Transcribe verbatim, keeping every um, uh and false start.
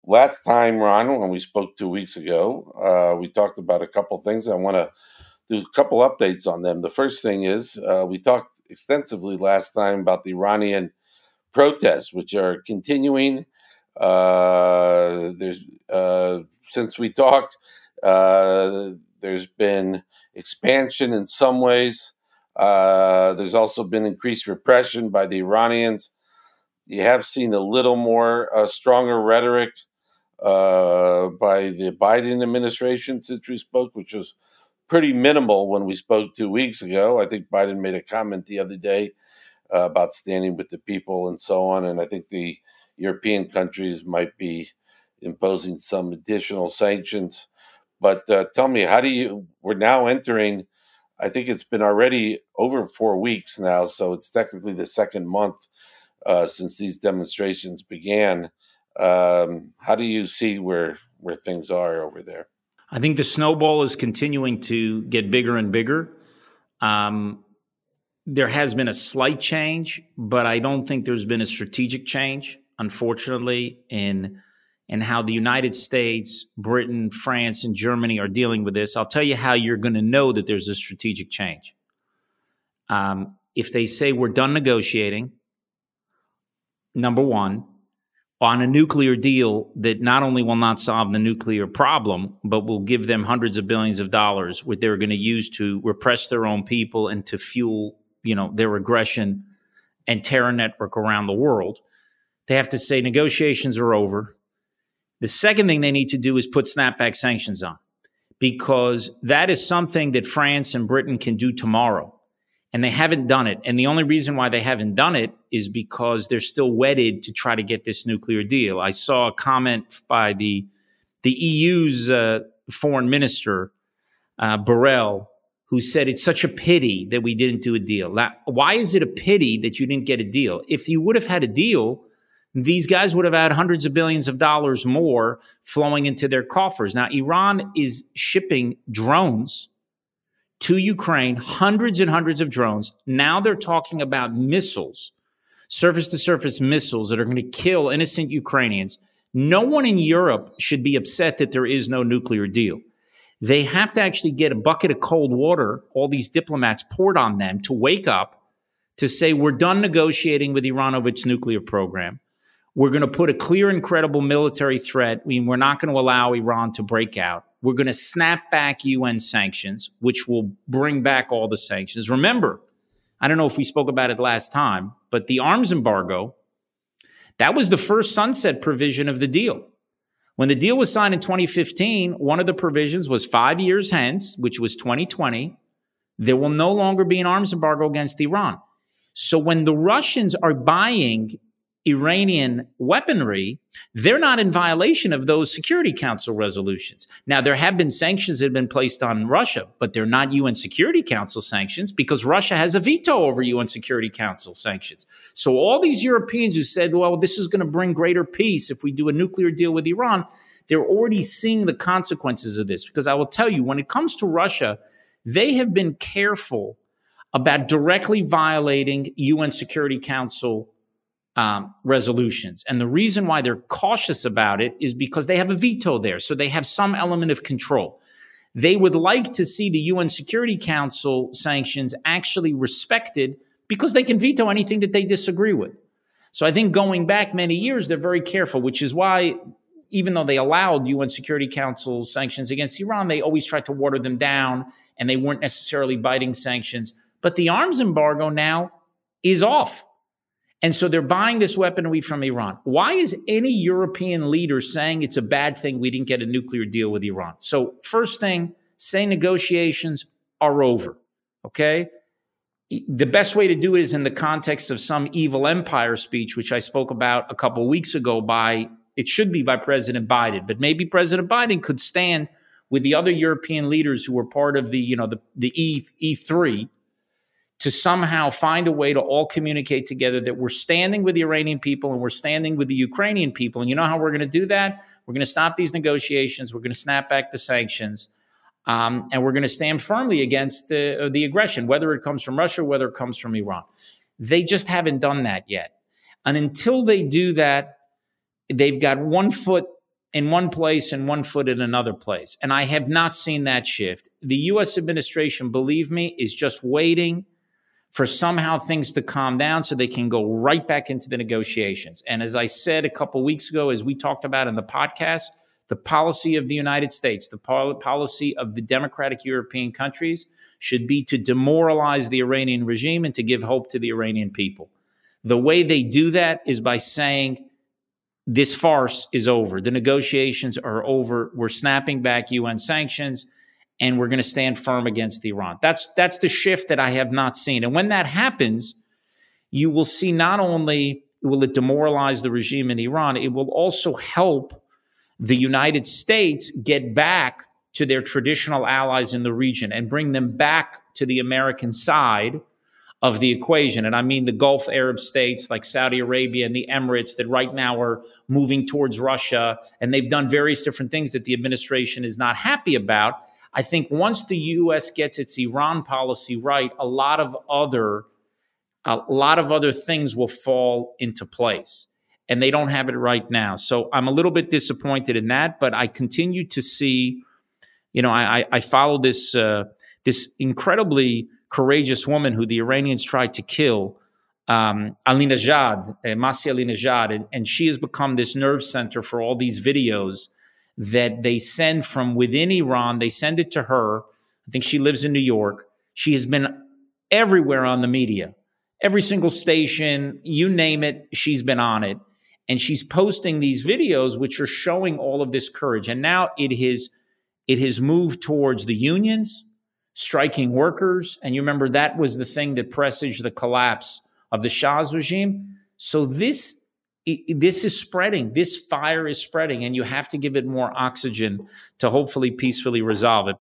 last time, Ron, when we spoke two weeks ago, uh, we talked about a couple things. I want to do a couple updates on them. The first thing is uh, we talked extensively last time about the Iranian protests, which are continuing. Uh, there's uh, Since we talked, uh, there's been expansion in some ways. Uh, there's also been increased repression by the Iranians. You have seen a little more uh, stronger rhetoric uh, by the Biden administration since we spoke, which was pretty minimal when we spoke two weeks ago. I think Biden made a comment the other day uh, about standing with the people and so on. And I think the European countries might be imposing some additional sanctions. But uh, tell me, how do you, we're now entering, I think it's been already over four weeks now, so it's technically the second month uh, since these demonstrations began. Um, how do you see where where things are over there? I think the snowball is continuing to get bigger and bigger. Um, there has been a slight change, but I don't think there's been a strategic change, unfortunately, in in how the United States, Britain, France, and Germany are dealing with this. I'll tell you how you're going to know that there's a strategic change. Um, if they say we're done negotiating, number one, on a nuclear deal that not only will not solve the nuclear problem, but will give them hundreds of billions of dollars, what they're going to use to repress their own people and to fuel, you know, their aggression and terror network around the world. They have to say negotiations are over. The second thing they need to do is put snapback sanctions on, because that is something that France and Britain can do tomorrow. And they haven't done it. And the only reason why they haven't done it is because they're still wedded to try to get this nuclear deal. I saw a comment by the the E U's uh, foreign minister, uh, Borrell, who said it's such a pity that we didn't do a deal. Now, why is it a pity that you didn't get a deal? If you would have had a deal, these guys would have had hundreds of billions of dollars more flowing into their coffers. Now, Iran is shipping drones to Ukraine, hundreds and hundreds of drones. Now they're talking about missiles, surface-to-surface missiles that are going to kill innocent Ukrainians. No one in Europe should be upset that there is no nuclear deal. They have to actually get a bucket of cold water, all these diplomats poured on them, to wake up, to say, we're done negotiating with Iran over its nuclear program. We're going to put a clear and credible military threat. I mean, we're not going to allow Iran to break out. We're going to snap back U N sanctions, which will bring back all the sanctions. Remember, I don't know if we spoke about it last time, but the arms embargo, that was the first sunset provision of the deal. When the deal was signed in twenty fifteen, one of the provisions was five years hence, which was twenty twenty, there will no longer be an arms embargo against Iran. So when the Russians are buying Iranian weaponry, they're not in violation of those Security Council resolutions. Now, there have been sanctions that have been placed on Russia, but they're not U N Security Council sanctions because Russia has a veto over U N Security Council sanctions. So all these Europeans who said, well, this is going to bring greater peace if we do a nuclear deal with Iran, they're already seeing the consequences of this. Because I will tell you, when it comes to Russia, they have been careful about directly violating U N Security Council Um, resolutions. And the reason why they're cautious about it is because they have a veto there. So they have some element of control. They would like to see the U N Security Council sanctions actually respected because they can veto anything that they disagree with. So I think going back many years, they're very careful, which is why even though they allowed U N Security Council sanctions against Iran, they always tried to water them down and they weren't necessarily biting sanctions. But the arms embargo now is off. And so they're buying this weaponry from Iran. Why is any European leader saying it's a bad thing we didn't get a nuclear deal with Iran? So first thing, say negotiations are over, okay? The best way to do it is in the context of some evil empire speech, which I spoke about a couple weeks ago by, it should be by President Biden, but maybe President Biden could stand with the other European leaders who were part of the, you know, the, the E, E3, to somehow find a way to all communicate together that we're standing with the Iranian people and we're standing with the Ukrainian people. And you know how we're going to do that? We're going to stop these negotiations. We're going to snap back the sanctions. Um, and we're going to stand firmly against the, uh, the aggression, whether it comes from Russia, whether it comes from Iran. They just haven't done that yet. And until they do that, they've got one foot in one place and one foot in another place. And I have not seen that shift. The U S administration, believe me, is just waiting for somehow things to calm down so they can go right back into the negotiations. And as I said a couple weeks ago, as we talked about in the podcast, the policy of the United States, the policy of the democratic European countries should be to demoralize the Iranian regime and to give hope to the Iranian people. The way they do that is by saying, this farce is over. The negotiations are over. We're snapping back U N sanctions, and we're going to stand firm against Iran. That's, that's the shift that I have not seen. And when that happens, you will see not only will it demoralize the regime in Iran, it will also help the United States get back to their traditional allies in the region and bring them back to the American side of the equation. And I mean the Gulf Arab states like Saudi Arabia and the Emirates that right now are moving towards Russia, and they've done various different things that the administration is not happy about. I think once the U S gets its Iran policy right, a lot of other, a lot of other things will fall into place. And they don't have it right now. So I'm a little bit disappointed in that, but I continue to see, you know, I, I follow this, uh, this incredibly courageous woman who the Iranians tried to kill, um, Ahmadinejad, uh, Masih Ahmadinejad, and, and she has become this nerve center for all these videos that they send from within Iran. They send it to her. I think she lives in New York. She has been everywhere on the media, every single station, you name it, she's been on it. And she's posting these videos which are showing all of this courage. And now it has, it has moved towards the unions, striking workers. And you remember that was the thing that presaged the collapse of the Shah's regime. So this, this is spreading. This fire is spreading, and you have to give it more oxygen to hopefully peacefully resolve it.